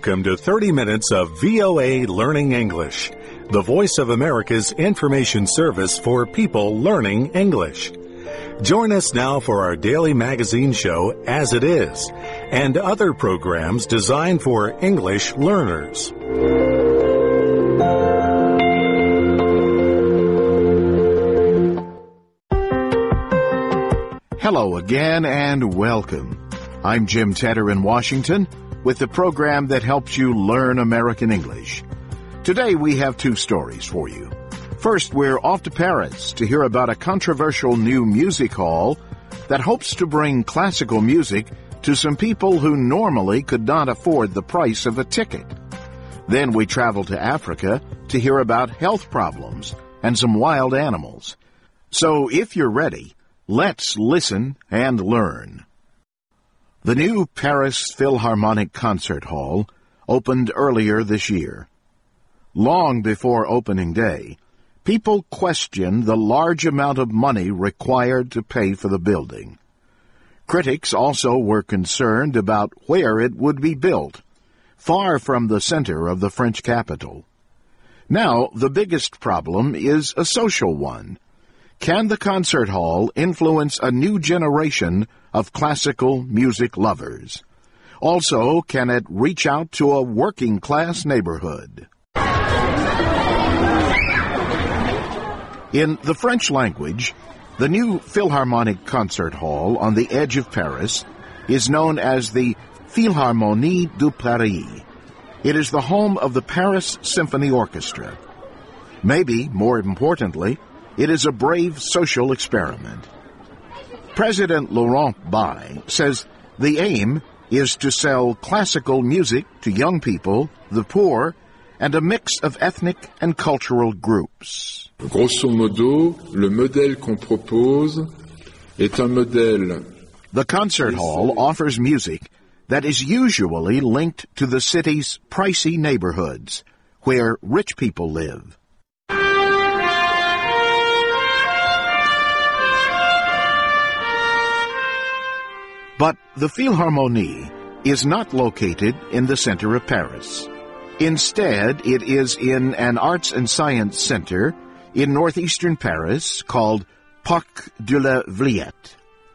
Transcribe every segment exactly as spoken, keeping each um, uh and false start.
Welcome to thirty minutes of V O A Learning English, the voice of America's information service for people learning English. Join us now for our daily magazine show, As It Is, and other programs designed for English learners. Hello again and welcome. I'm Jim Tedder in Washington with the program that helps you learn American English. Today we have two stories for you. First, we're off to Paris to hear about a controversial new music hall that hopes to bring classical music to some people who normally could not afford the price of a ticket. Then we travel to Africa to hear about health problems and some wild animals. So if you're ready, let's listen and learn. The new Paris Philharmonic Concert Hall opened earlier this year. Long before opening day, people questioned the large amount of money required to pay for the building. Critics also were concerned about where it would be built, far from the center of the French capital. Now, the biggest problem is a social one. Can the concert hall influence a new generation of classical music lovers? Also, can it reach out to a working-class neighborhood? In the French language, the new Philharmonic Concert Hall on the edge of Paris is known as the Philharmonie de Paris. It is the home of the Paris Symphony Orchestra. Maybe, more importantly, it is a brave social experiment. President Laurent Baille says the aim is to sell classical music to young people, the poor, and a mix of ethnic and cultural groups. Grosso modo, le modèle qu'on propose est un modèle. The concert hall offers music that is usually linked to the city's pricey neighborhoods, where rich people live. But the Philharmonie is not located in the center of Paris. Instead, it is in an arts and science center in northeastern Paris called Parc de la Villette.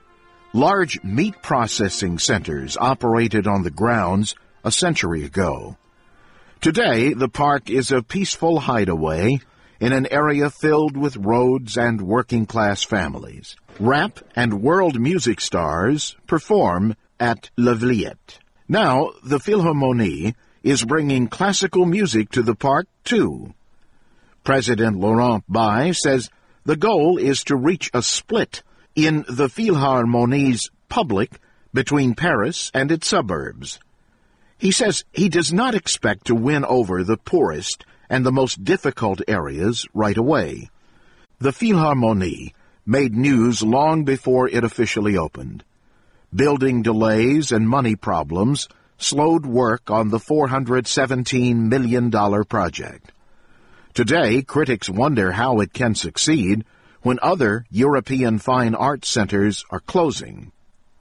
Large meat processing centers operated on the grounds a century ago. Today, the park is a peaceful hideaway in an area filled with roads and working-class families. Rap and world music stars perform at La Villette. Now, the Philharmonie is bringing classical music to the park, too. President Laurent Baille says the goal is to reach a split in the Philharmonie's public between Paris and its suburbs. He says he does not expect to win over the poorest and the most difficult areas right away. The Philharmonie made news long before it officially opened. Building delays and money problems slowed work on the four hundred seventeen million dollars project. Today, critics wonder how it can succeed when other European fine arts centers are closing.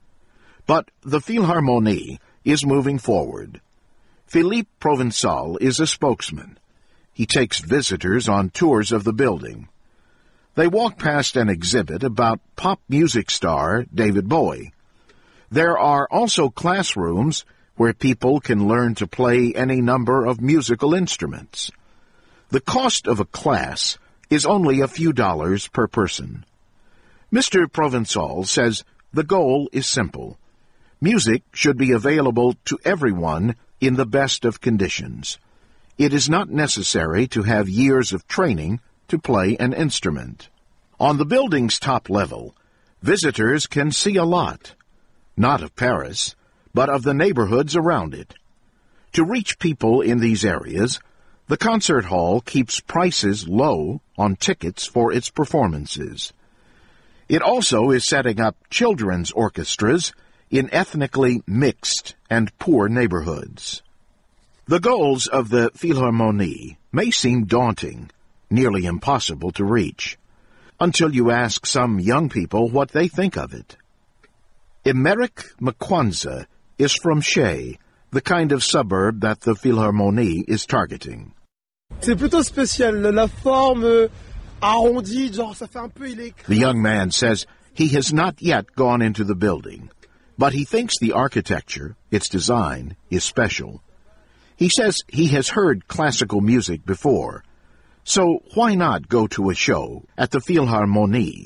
But the Philharmonie is moving forward. Philippe Provençal is a spokesman. He takes visitors on tours of the building. They walk past an exhibit about pop music star David Bowie. There are also classrooms where people can learn to play any number of musical instruments. The cost of a class is only a few dollars per person. Mister Provençal says the goal is simple. Music should be available to everyone in the best of conditions. It is not necessary to have years of training to play an instrument. On the building's top level, visitors can see a lot, not of Paris, but of the neighborhoods around it. To reach people in these areas, the concert hall keeps prices low on tickets for its performances. It also is setting up children's orchestras in ethnically mixed and poor neighborhoods. The goals of the Philharmonie may seem daunting, nearly impossible to reach, until you ask some young people what they think of it. Emeric Makwanza is from Shea, the kind of suburb that the Philharmonie is targeting. C'est plutôt spécial, la forme arrondie, genre ça fait un peu il est. The young man says he has not yet gone into the building, but he thinks the architecture, its design, is special. He says he has heard classical music before, so why not go to a show at the Philharmonie?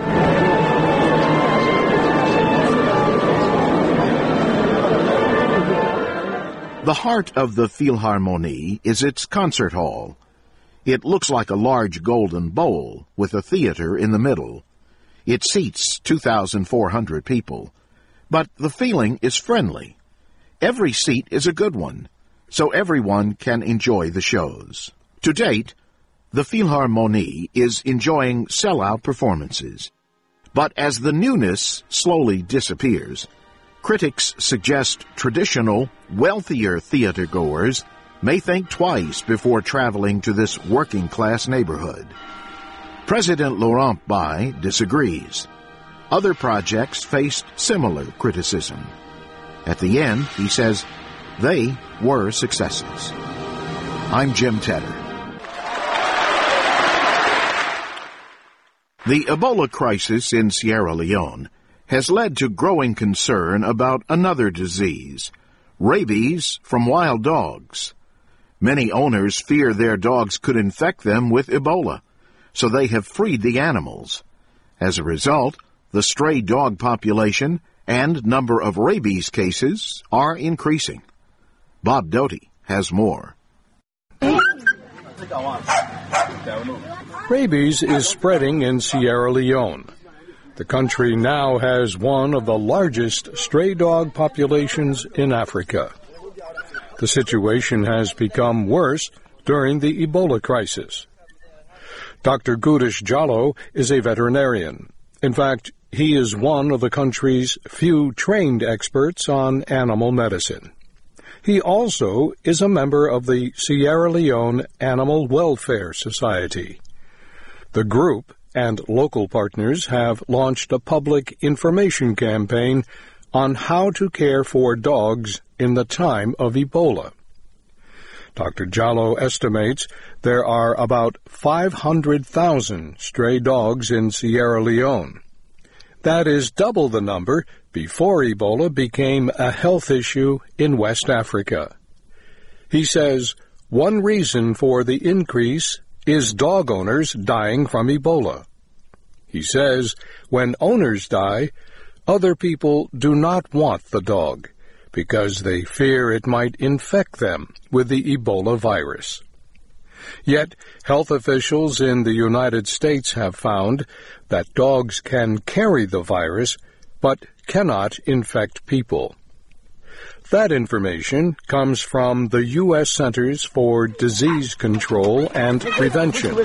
The heart of the Philharmonie is its concert hall. It looks like a large golden bowl with a theater in the middle. It seats two thousand four hundred people, but the feeling is friendly. Every seat is a good one, so everyone can enjoy the shows. To date, the Philharmonie is enjoying sellout performances. But as the newness slowly disappears, critics suggest traditional, wealthier theater-goers may think twice before traveling to this working-class neighborhood. President Laurent Bai disagrees. Other projects faced similar criticism. At the end, he says, they were successes. I'm Jim Tedder. The Ebola crisis in Sierra Leone has led to growing concern about another disease, rabies from wild dogs. Many owners fear their dogs could infect them with Ebola, so they have freed the animals. As a result, the stray dog population and number of rabies cases are increasing. Bob Doty has more. Rabies is spreading in Sierra Leone. The country now has one of the largest stray dog populations in Africa. The situation has become worse during the Ebola crisis. Doctor Gudish Jallo is a veterinarian. In fact, he is one of the country's few trained experts on animal medicine. He also is a member of the Sierra Leone Animal Welfare Society. The group and local partners have launched a public information campaign on how to care for dogs in the time of Ebola. Doctor Jallo estimates there are about five hundred thousand stray dogs in Sierra Leone. That is double the number before Ebola became a health issue in West Africa. He says one reason for the increase is dog owners dying from Ebola. He says when owners die, other people do not want the dog because they fear it might infect them with the Ebola virus. Yet, health officials in the United States have found that dogs can carry the virus but cannot infect people. That information comes from the U S Centers for Disease Control and Prevention.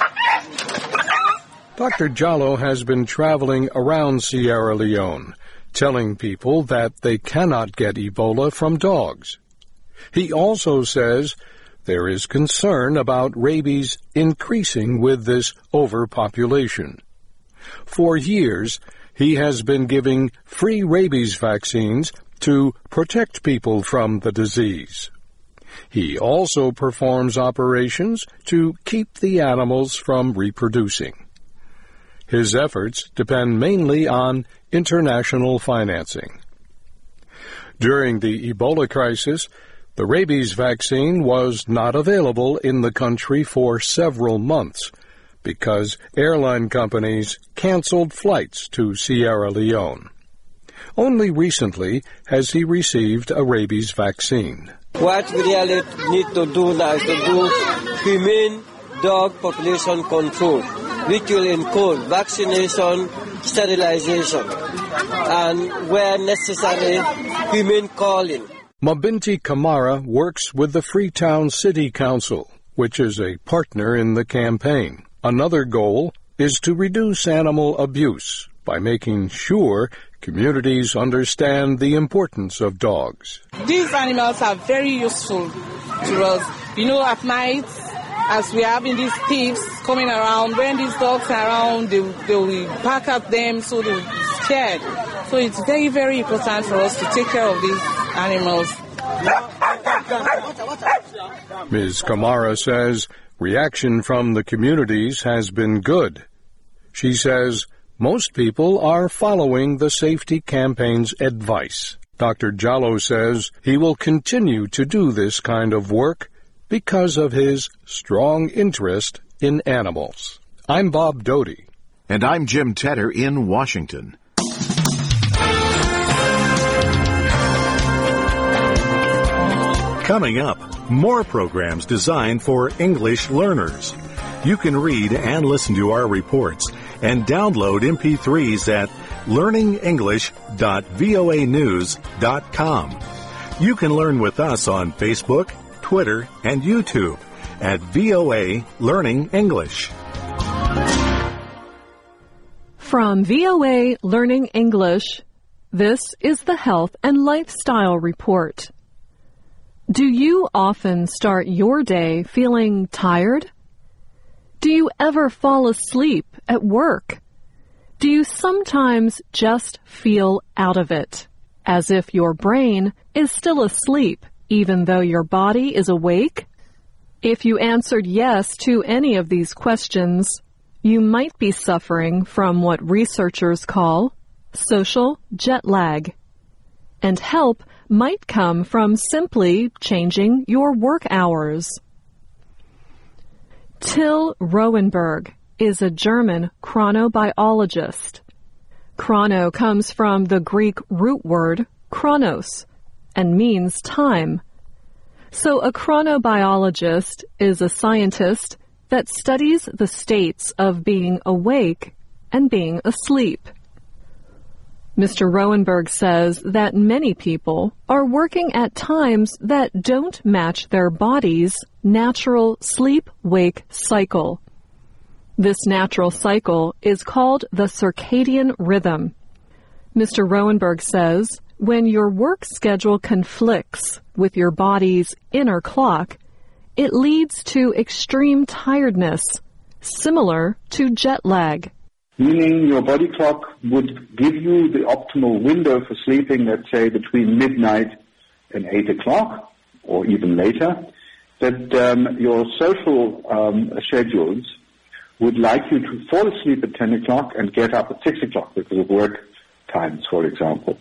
Doctor Jallo has been traveling around Sierra Leone, telling people that they cannot get Ebola from dogs. He also says there is concern about rabies increasing with this overpopulation. For years, he has been giving free rabies vaccines to protect people from the disease. He also performs operations to keep the animals from reproducing. His efforts depend mainly on international financing. During the Ebola crisis, the rabies vaccine was not available in the country for several months because airline companies canceled flights to Sierra Leone. Only recently has he received a rabies vaccine. What we really need to do now is to do humane dog population control, which will include vaccination, sterilization, and where necessary, humane calling. Mabinti Kamara works with the Freetown City Council, which is a partner in the campaign. Another goal is to reduce animal abuse by making sure communities understand the importance of dogs. These animals are very useful to us. You know, at night, as we are having these thieves coming around, when these dogs are around, they, they will bark at them, so they'll be scared. So it's very, very important for us to take care of these animals. Miz Kamara says reaction from the communities has been good. She says most people are following the safety campaign's advice. Doctor Jallow says he will continue to do this kind of work because of his strong interest in animals. I'm Bob Doty. And I'm Jim Tedder in Washington. Coming up, more programs designed for English learners. You can read and listen to our reports and download M P threes at learning english dot voa news dot com. You can learn with us on Facebook, Twitter, and YouTube at V O A Learning English. From V O A Learning English, this is the Health and Lifestyle Report. Do you often start your day feeling tired? Do you ever fall asleep at work? Do you sometimes just feel out of it, as if your brain is still asleep even though your body is awake? If you answered yes to any of these questions, you might be suffering from what researchers call social jet lag. And help might come from simply changing your work hours. Till Roenberg is a German chronobiologist. Chrono comes from the Greek root word chronos and means time. So a chronobiologist is a scientist that studies the states of being awake and being asleep. Mister Roenberg says that many people are working at times that don't match their body's natural sleep-wake cycle. This natural cycle is called the circadian rhythm. Mister Roenberg says when your work schedule conflicts with your body's inner clock, it leads to extreme tiredness, similar to jet lag. Meaning your body clock would give you the optimal window for sleeping, let's say between midnight and eight o'clock or even later, that um, your social um, schedules would like you to fall asleep at ten o'clock and get up at six o'clock because of work times, for example.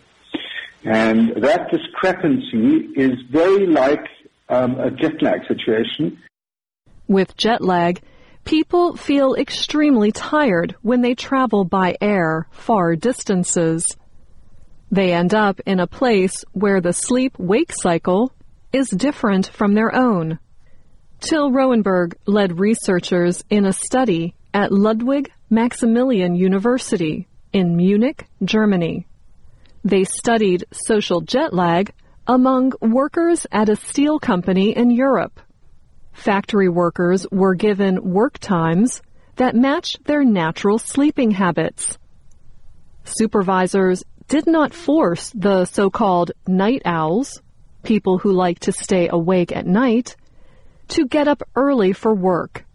And that discrepancy is very like um, a jet lag situation. With jet lag, people feel extremely tired when they travel by air far distances. They end up in a place where the sleep-wake cycle is different from their own. Till Roenberg led researchers in a study at Ludwig Maximilian University in Munich, Germany. They studied social jet lag among workers at a steel company in Europe. Factory workers were given work times that matched their natural sleeping habits. Supervisors did not force the so-called night owls, people who like to stay awake at night, to get up early for work.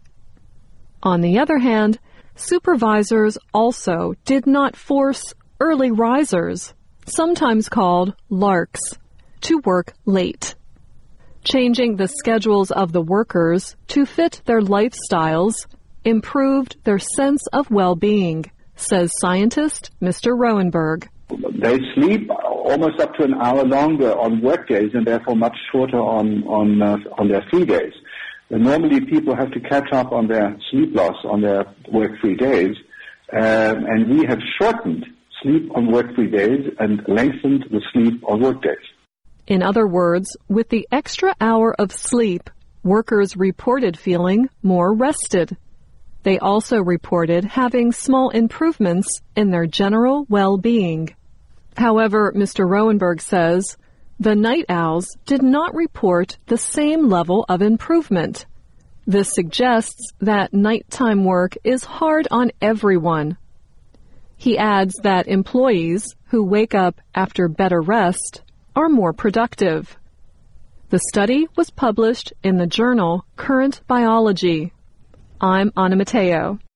On the other hand, supervisors also did not force early risers, sometimes called larks, to work late. Changing the schedules of the workers to fit their lifestyles improved their sense of well-being, says scientist Mister Roenberg. They sleep almost up to an hour longer on work days and therefore much shorter on on uh, on their free days. And normally people have to catch up on their sleep loss on their work-free days, um, and we have shortened sleep on work-free days and lengthened the sleep on work days. In other words, with the extra hour of sleep, workers reported feeling more rested. They also reported having small improvements in their general well-being. However, Mister Roenberg says, the night owls did not report the same level of improvement. This suggests that nighttime work is hard on everyone. He adds that employees who wake up after better rest are more productive. The study was published in the journal Current Biology. I'm Anna Matteo.